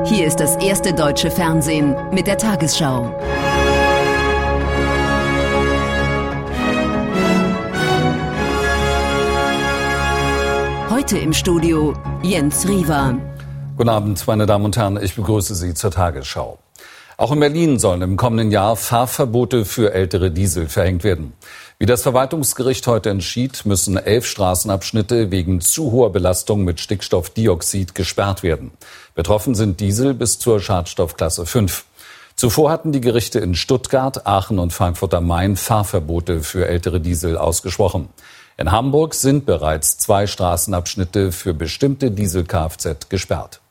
Hier ist das erste deutsche Fernsehen mit der Tagesschau. Heute im Studio Jens Riewer. Guten Abend, meine Damen und Herren, ich begrüße Sie zur Tagesschau. Auch in Berlin sollen im kommenden Jahr Fahrverbote für ältere Diesel verhängt werden. Wie das Verwaltungsgericht heute entschied, müssen 11 Straßenabschnitte wegen zu hoher Belastung mit Stickstoffdioxid gesperrt werden. Betroffen sind Diesel bis zur Schadstoffklasse 5. Zuvor hatten die Gerichte in Stuttgart, Aachen und Frankfurt am Main Fahrverbote für ältere Diesel ausgesprochen. In Hamburg sind bereits 2 Straßenabschnitte für bestimmte Diesel-Kfz gesperrt.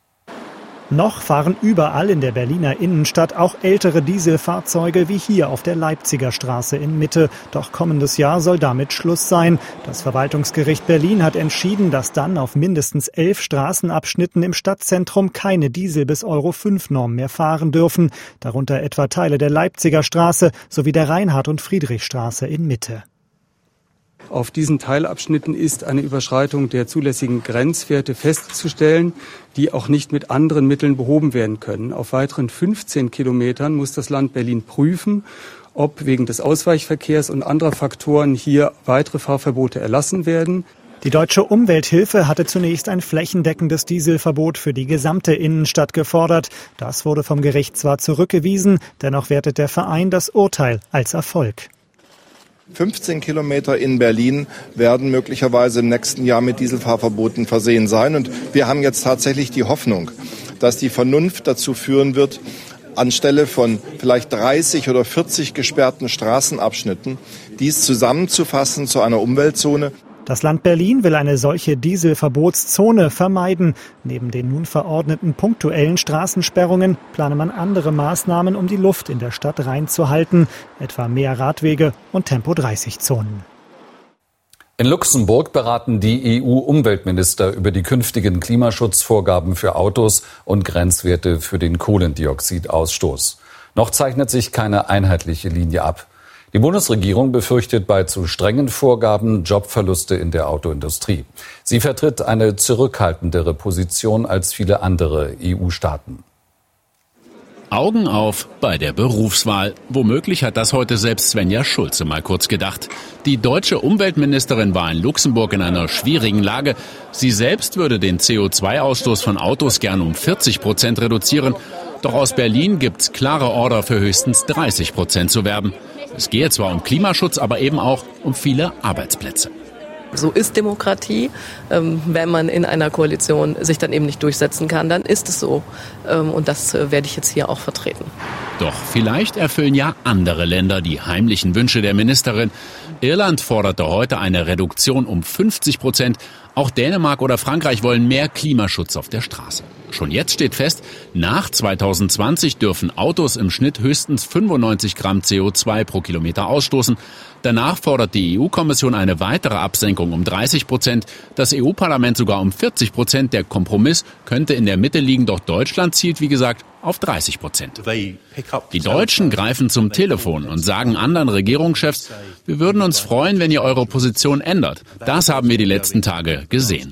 Noch fahren überall in der Berliner Innenstadt auch ältere Dieselfahrzeuge wie hier auf der Leipziger Straße in Mitte. Doch kommendes Jahr soll damit Schluss sein. Das Verwaltungsgericht Berlin hat entschieden, dass dann auf mindestens 11 Straßenabschnitten im Stadtzentrum keine Diesel- bis Euro-5-Norm mehr fahren dürfen. Darunter etwa Teile der Leipziger Straße sowie der Reinhard- und Friedrichstraße in Mitte. Auf diesen Teilabschnitten ist eine Überschreitung der zulässigen Grenzwerte festzustellen, die auch nicht mit anderen Mitteln behoben werden können. Auf weiteren 15 Kilometern muss das Land Berlin prüfen, ob wegen des Ausweichverkehrs und anderer Faktoren hier weitere Fahrverbote erlassen werden. Die Deutsche Umwelthilfe hatte zunächst ein flächendeckendes Dieselverbot für die gesamte Innenstadt gefordert. Das wurde vom Gericht zwar zurückgewiesen, dennoch wertet der Verein das Urteil als Erfolg. 15 Kilometer in Berlin werden möglicherweise im nächsten Jahr mit Dieselfahrverboten versehen sein. Und wir haben jetzt tatsächlich die Hoffnung, dass die Vernunft dazu führen wird, anstelle von vielleicht 30 oder 40 gesperrten Straßenabschnitten, dies zusammenzufassen zu einer Umweltzone. Das Land Berlin will eine solche Dieselverbotszone vermeiden. Neben den nun verordneten punktuellen Straßensperrungen plane man andere Maßnahmen, um die Luft in der Stadt reinzuhalten, etwa mehr Radwege und Tempo-30-Zonen. In Luxemburg beraten die EU-Umweltminister über die künftigen Klimaschutzvorgaben für Autos und Grenzwerte für den Kohlendioxidausstoß. Noch zeichnet sich keine einheitliche Linie ab. Die Bundesregierung befürchtet bei zu strengen Vorgaben Jobverluste in der Autoindustrie. Sie vertritt eine zurückhaltendere Position als viele andere EU-Staaten. Augen auf bei der Berufswahl. Womöglich hat das heute selbst Svenja Schulze mal kurz gedacht. Die deutsche Umweltministerin war in Luxemburg in einer schwierigen Lage. Sie selbst würde den CO2-Ausstoß von Autos gern um 40% reduzieren. Doch aus Berlin gibt's klare Order für höchstens 30% zu werben. Es gehe zwar um Klimaschutz, aber eben auch um viele Arbeitsplätze. So ist Demokratie. Wenn man in einer Koalition sich dann eben nicht durchsetzen kann, dann ist es so. Und das werde ich jetzt hier auch vertreten. Doch vielleicht erfüllen ja andere Länder die heimlichen Wünsche der Ministerin. Irland forderte heute eine Reduktion um 50%. Auch Dänemark oder Frankreich wollen mehr Klimaschutz auf der Straße. Schon jetzt steht fest, nach 2020 dürfen Autos im Schnitt höchstens 95 Gramm CO2 pro Kilometer ausstoßen. Danach fordert die EU-Kommission eine weitere Absenkung um 30%, das EU-Parlament sogar um 40%. Der Kompromiss könnte in der Mitte liegen, doch Deutschland zielt, wie gesagt, auf 30%. Die Deutschen greifen zum Telefon und sagen anderen Regierungschefs, wir würden uns freuen, wenn ihr eure Position ändert. Das haben wir die letzten Tage gesehen.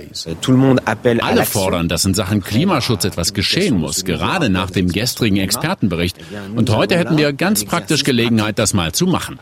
Alle fordern, dass in Sachen Klimaschutz etwas geschehen muss, gerade nach dem gestrigen Expertenbericht. Und heute hätten wir ganz praktisch Gelegenheit, das mal zu machen.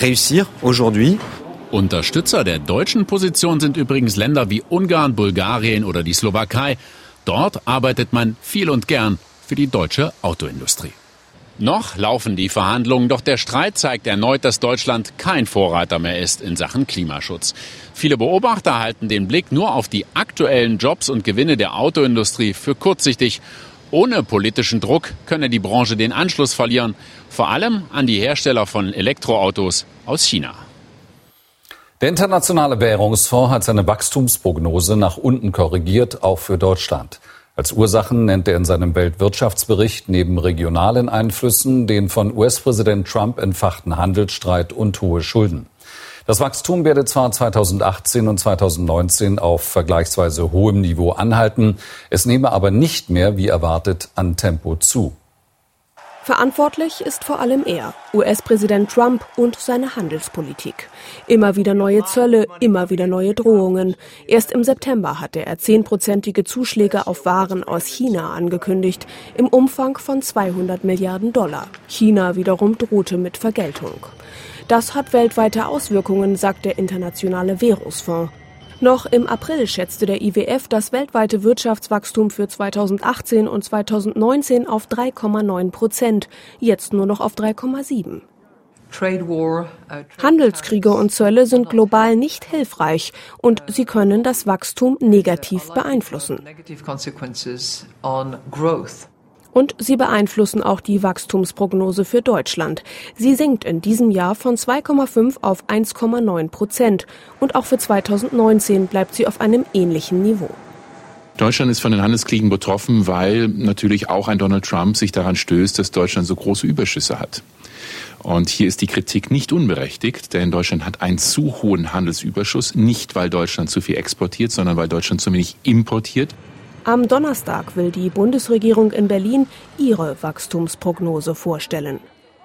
Unterstützer der deutschen Position sind übrigens Länder wie Ungarn, Bulgarien oder die Slowakei. Dort arbeitet man viel und gern für die deutsche Autoindustrie. Noch laufen die Verhandlungen, doch der Streit zeigt erneut, dass Deutschland kein Vorreiter mehr ist in Sachen Klimaschutz. Viele Beobachter halten den Blick nur auf die aktuellen Jobs und Gewinne der Autoindustrie für kurzsichtig. Ohne politischen Druck könne die Branche den Anschluss verlieren, vor allem an die Hersteller von Elektroautos aus China. Der Internationale Währungsfonds hat seine Wachstumsprognose nach unten korrigiert, auch für Deutschland. Als Ursachen nennt er in seinem Weltwirtschaftsbericht neben regionalen Einflüssen den von US-Präsident Trump entfachten Handelsstreit und hohe Schulden. Das Wachstum werde zwar 2018 und 2019 auf vergleichsweise hohem Niveau anhalten, es nehme aber nicht mehr, wie erwartet, an Tempo zu. Verantwortlich ist vor allem er, US-Präsident Trump und seine Handelspolitik. Immer wieder neue Zölle, immer wieder neue Drohungen. Erst im September hatte er 10%ige Zuschläge auf Waren aus China angekündigt, im Umfang von $200 Milliarden. China wiederum drohte mit Vergeltung. Das hat weltweite Auswirkungen, sagt der Internationale Währungsfonds. Noch im April schätzte der IWF das weltweite Wirtschaftswachstum für 2018 und 2019 auf 3,9%, jetzt nur noch auf 3,7%. Handelskriege und Zölle sind global nicht hilfreich und sie können das Wachstum negativ beeinflussen. Und sie beeinflussen auch die Wachstumsprognose für Deutschland. Sie sinkt in diesem Jahr von 2,5 auf 1,9%. Und auch für 2019 bleibt sie auf einem ähnlichen Niveau. Deutschland ist von den Handelskriegen betroffen, weil natürlich auch ein Donald Trump sich daran stößt, dass Deutschland so große Überschüsse hat. Und hier ist die Kritik nicht unberechtigt, denn Deutschland hat einen zu hohen Handelsüberschuss, nicht weil Deutschland zu viel exportiert, sondern weil Deutschland zu wenig importiert. Am Donnerstag will die Bundesregierung in Berlin ihre Wachstumsprognose vorstellen.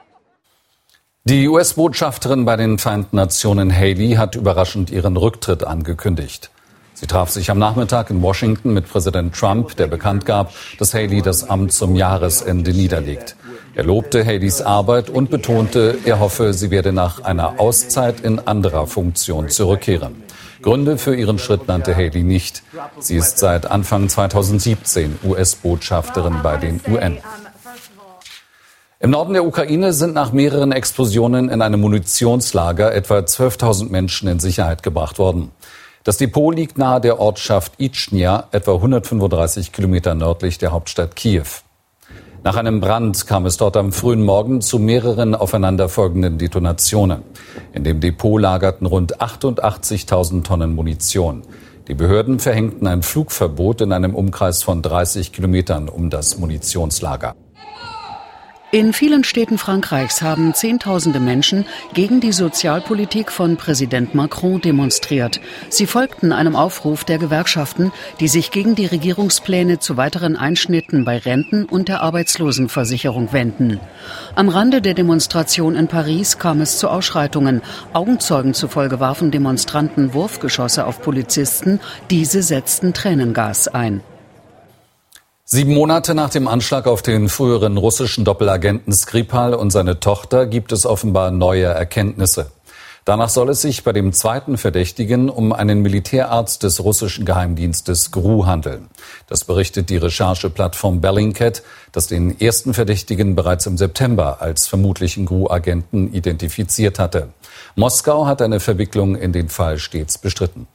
Die US-Botschafterin bei den Vereinten Nationen Haley hat überraschend ihren Rücktritt angekündigt. Sie traf sich am Nachmittag in Washington mit Präsident Trump, der bekannt gab, dass Haley das Amt zum Jahresende niederlegt. Er lobte Haleys Arbeit und betonte, er hoffe, sie werde nach einer Auszeit in anderer Funktion zurückkehren. Gründe für ihren Schritt nannte Haley nicht. Sie ist seit Anfang 2017 US-Botschafterin bei den UN. Im Norden der Ukraine sind nach mehreren Explosionen in einem Munitionslager etwa 12.000 Menschen in Sicherheit gebracht worden. Das Depot liegt nahe der Ortschaft Ichnia, etwa 135 Kilometer nördlich der Hauptstadt Kiew. Nach einem Brand kam es dort am frühen Morgen zu mehreren aufeinanderfolgenden Detonationen. In dem Depot lagerten rund 88.000 Tonnen Munition. Die Behörden verhängten ein Flugverbot in einem Umkreis von 30 Kilometern um das Munitionslager. In vielen Städten Frankreichs haben Zehntausende Menschen gegen die Sozialpolitik von Präsident Macron demonstriert. Sie folgten einem Aufruf der Gewerkschaften, die sich gegen die Regierungspläne zu weiteren Einschnitten bei Renten und der Arbeitslosenversicherung wenden. Am Rande der Demonstration in Paris kam es zu Ausschreitungen. Augenzeugen zufolge warfen Demonstranten Wurfgeschosse auf Polizisten. Diese setzten Tränengas ein. 7 Monate nach dem Anschlag auf den früheren russischen Doppelagenten Skripal und seine Tochter gibt es offenbar neue Erkenntnisse. Danach soll es sich bei dem zweiten Verdächtigen um einen Militärarzt des russischen Geheimdienstes GRU handeln. Das berichtet die Rechercheplattform Bellingcat, das den ersten Verdächtigen bereits im September als vermutlichen GRU-Agenten identifiziert hatte. Moskau hat eine Verwicklung in den Fall stets bestritten.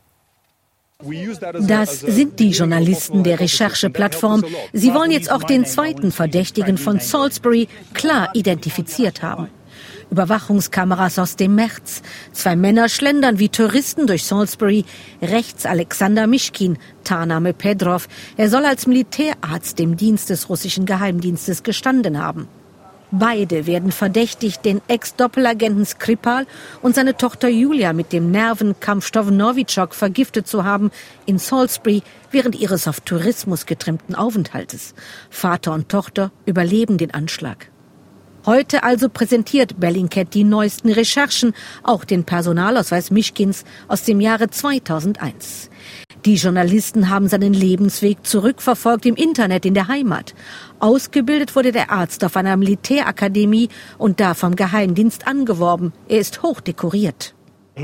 Das sind die Journalisten der Rechercheplattform. Sie wollen jetzt auch den zweiten Verdächtigen von Salisbury klar identifiziert haben. Überwachungskameras aus dem März. 2 Männer schlendern wie Touristen durch Salisbury. Rechts Alexander Mischkin, Tarname Pedrov. Er soll als Militärarzt im Dienst des russischen Geheimdienstes gestanden haben. Beide werden verdächtigt, den Ex-Doppelagenten Skripal und seine Tochter Julia mit dem Nervenkampfstoff Novichok vergiftet zu haben in Salisbury während ihres auf Tourismus getrimmten Aufenthaltes. Vater und Tochter überleben den Anschlag. Heute also präsentiert Bellingcat die neuesten Recherchen, auch den Personalausweis Mischkins aus dem Jahre 2001. Die Journalisten haben seinen Lebensweg zurückverfolgt im Internet in der Heimat. Ausgebildet wurde der Arzt auf einer Militärakademie und da vom Geheimdienst angeworben. Er ist hochdekoriert.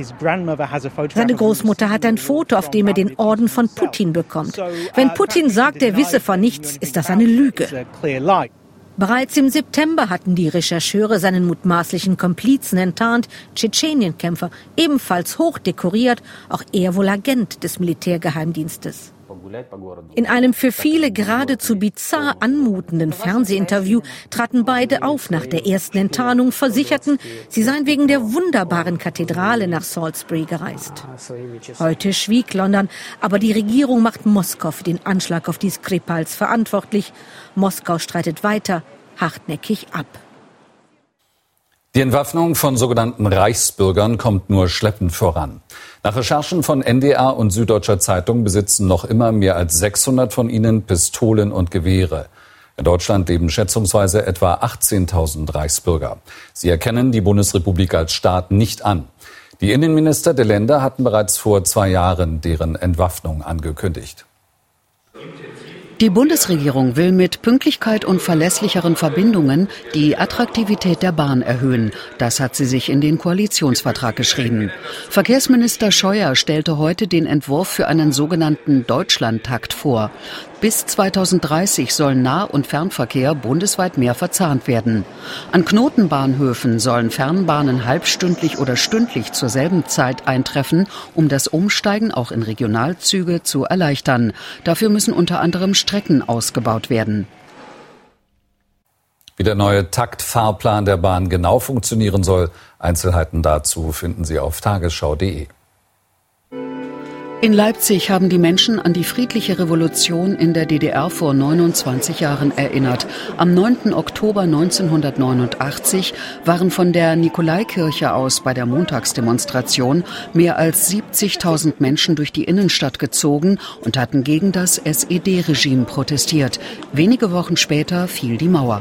Seine Großmutter hat ein Foto, auf dem er den Orden von Putin bekommt. Wenn Putin sagt, er wisse von nichts, ist das eine Lüge. Bereits im September hatten die Rechercheure seinen mutmaßlichen Komplizen enttarnt, Tschetschenienkämpfer, ebenfalls hochdekoriert, auch er wohl Agent des Militärgeheimdienstes. In einem für viele geradezu bizarr anmutenden Fernsehinterview traten beide auf nach der ersten Enttarnung, versicherten, sie seien wegen der wunderbaren Kathedrale nach Salisbury gereist. Heute schwieg London, aber die Regierung macht Moskau für den Anschlag auf die Skripals verantwortlich. Moskau streitet weiter hartnäckig ab. Die Entwaffnung von sogenannten Reichsbürgern kommt nur schleppend voran. Nach Recherchen von NDR und Süddeutscher Zeitung besitzen noch immer mehr als 600 von ihnen Pistolen und Gewehre. In Deutschland leben schätzungsweise etwa 18.000 Reichsbürger. Sie erkennen die Bundesrepublik als Staat nicht an. Die Innenminister der Länder hatten bereits vor 2 Jahren deren Entwaffnung angekündigt. Die Bundesregierung will mit Pünktlichkeit und verlässlicheren Verbindungen die Attraktivität der Bahn erhöhen. Das hat sie sich in den Koalitionsvertrag geschrieben. Verkehrsminister Scheuer stellte heute den Entwurf für einen sogenannten Deutschlandtakt vor. Bis 2030 sollen Nah- und Fernverkehr bundesweit mehr verzahnt werden. An Knotenbahnhöfen sollen Fernbahnen halbstündlich oder stündlich zur selben Zeit eintreffen, um das Umsteigen auch in Regionalzüge zu erleichtern. Dafür müssen unter anderem Strecken ausgebaut werden. Wie der neue Taktfahrplan der Bahn genau funktionieren soll, Einzelheiten dazu finden Sie auf tagesschau.de. In Leipzig haben die Menschen an die friedliche Revolution in der DDR vor 29 Jahren erinnert. Am 9. Oktober 1989 waren von der Nikolaikirche aus bei der Montagsdemonstration mehr als 70.000 Menschen durch die Innenstadt gezogen und hatten gegen das SED-Regime protestiert. Wenige Wochen später fiel die Mauer.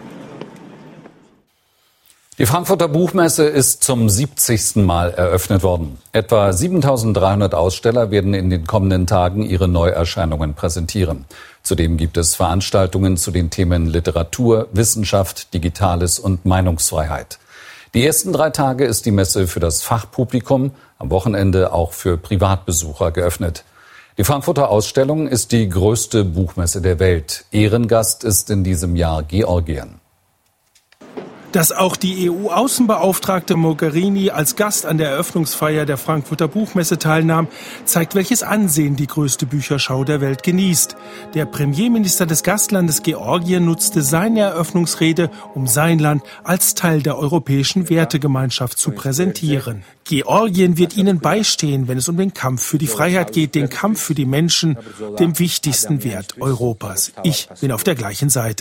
Die Frankfurter Buchmesse ist zum 70. Mal eröffnet worden. Etwa 7.300 Aussteller werden in den kommenden Tagen ihre Neuerscheinungen präsentieren. Zudem gibt es Veranstaltungen zu den Themen Literatur, Wissenschaft, Digitales und Meinungsfreiheit. Die ersten 3 Tage ist die Messe für das Fachpublikum, am Wochenende auch für Privatbesucher geöffnet. Die Frankfurter Ausstellung ist die größte Buchmesse der Welt. Ehrengast ist in diesem Jahr Georgien. Dass auch die EU-Außenbeauftragte Mogherini als Gast an der Eröffnungsfeier der Frankfurter Buchmesse teilnahm, zeigt, welches Ansehen die größte Bücherschau der Welt genießt. Der Premierminister des Gastlandes Georgien nutzte seine Eröffnungsrede, um sein Land als Teil der europäischen Wertegemeinschaft zu präsentieren. Georgien wird ihnen beistehen, wenn es um den Kampf für die Freiheit geht, den Kampf für die Menschen, dem wichtigsten Wert Europas. Ich bin auf der gleichen Seite.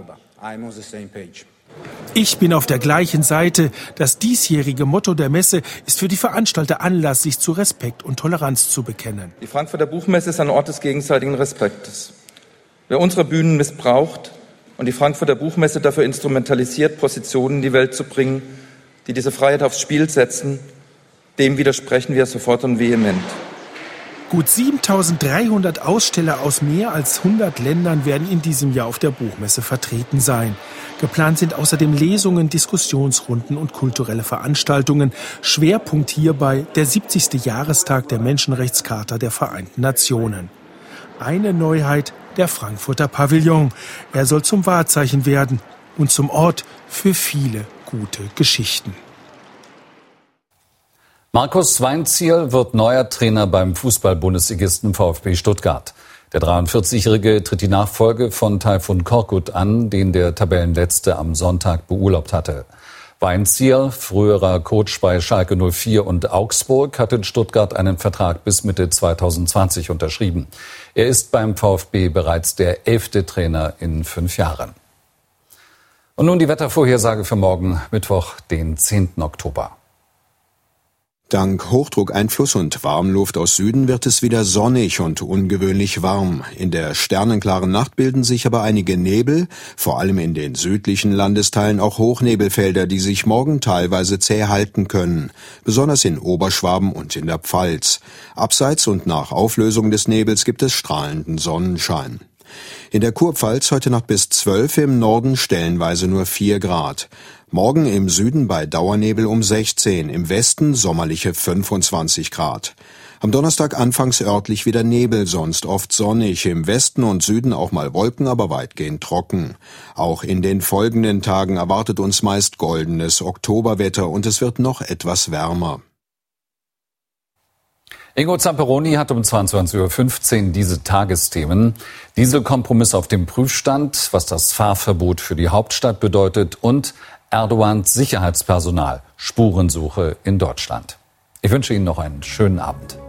Ich bin auf der gleichen Seite. Das diesjährige Motto der Messe ist für die Veranstalter Anlass, sich zu Respekt und Toleranz zu bekennen. Die Frankfurter Buchmesse ist ein Ort des gegenseitigen Respektes. Wer unsere Bühnen missbraucht und die Frankfurter Buchmesse dafür instrumentalisiert, Positionen in die Welt zu bringen, die diese Freiheit aufs Spiel setzen, dem widersprechen wir sofort und vehement. Gut 7.300 Aussteller aus mehr als 100 Ländern werden in diesem Jahr auf der Buchmesse vertreten sein. Geplant sind außerdem Lesungen, Diskussionsrunden und kulturelle Veranstaltungen. Schwerpunkt hierbei der 70. Jahrestag der Menschenrechtscharta der Vereinten Nationen. Eine Neuheit, der Frankfurter Pavillon. Er soll zum Wahrzeichen werden und zum Ort für viele gute Geschichten. Markus Weinzierl wird neuer Trainer beim Fußball-Bundesligisten VfB Stuttgart. Der 43-Jährige tritt die Nachfolge von Tayfun Korkut an, den der Tabellenletzte am Sonntag beurlaubt hatte. Weinzierl, früherer Coach bei Schalke 04 und Augsburg, hat in Stuttgart einen Vertrag bis Mitte 2020 unterschrieben. Er ist beim VfB bereits der 11. Trainer in 5 Jahren. Und nun die Wettervorhersage für morgen, Mittwoch, den 10. Oktober. Dank Hochdruckeinfluss und Warmluft aus Süden wird es wieder sonnig und ungewöhnlich warm. In der sternenklaren Nacht bilden sich aber einige Nebel, vor allem in den südlichen Landesteilen auch Hochnebelfelder, die sich morgen teilweise zäh halten können, besonders in Oberschwaben und in der Pfalz. Abseits und nach Auflösung des Nebels gibt es strahlenden Sonnenschein. In der Kurpfalz heute Nacht bis 12, im Norden stellenweise nur 4 Grad. Morgen im Süden bei Dauernebel um 16, im Westen sommerliche 25 Grad. Am Donnerstag anfangs örtlich wieder Nebel, sonst oft sonnig, im Westen und Süden auch mal Wolken, aber weitgehend trocken. Auch in den folgenden Tagen erwartet uns meist goldenes Oktoberwetter und es wird noch etwas wärmer. Ingo Zamperoni hat um 22.15 Uhr diese Tagesthemen. Dieselkompromiss auf dem Prüfstand, was das Fahrverbot für die Hauptstadt bedeutet und Erdogans Sicherheitspersonal, Spurensuche in Deutschland. Ich wünsche Ihnen noch einen schönen Abend.